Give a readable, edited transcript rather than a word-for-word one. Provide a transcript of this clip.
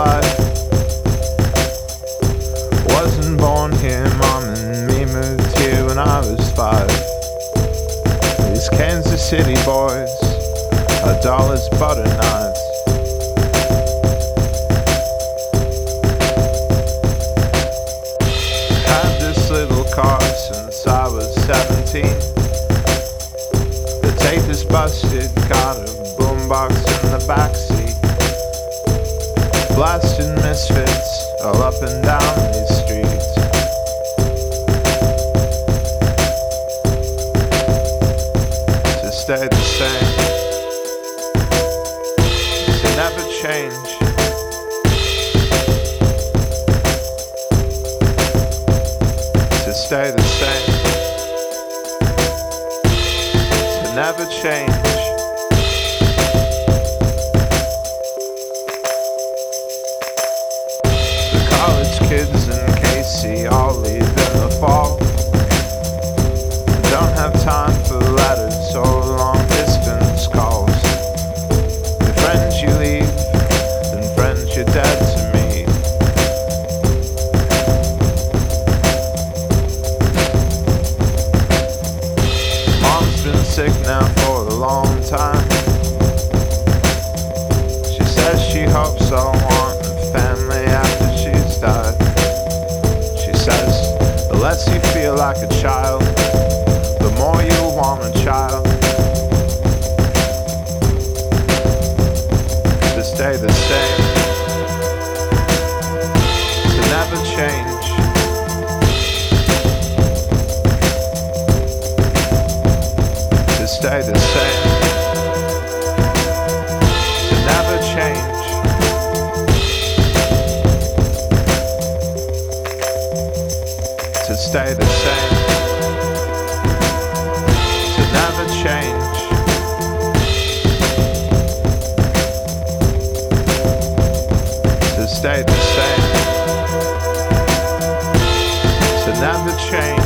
life. Wasn't born here, mom and me moved here when I was 5. These Kansas City boys are dull as butter knives. Had this little car since I was 17. The tape is busted, got a boombox in the backseat. Blasting misfits all up and down these streets. To stay the same, to never change. To stay the same, to never change. College kids in KC all leave in the fall. Don't have time for letters or long distance calls. The friends you leave, and friends you're dead to me. Mom's been sick now for a long time. She says she hopes I'll want a family after she's died. She says it lets you feel like a child. The more you want a child, to stay the same, to never change. To stay the same, to never change. To stay the same, to never change. To stay the same, to never change.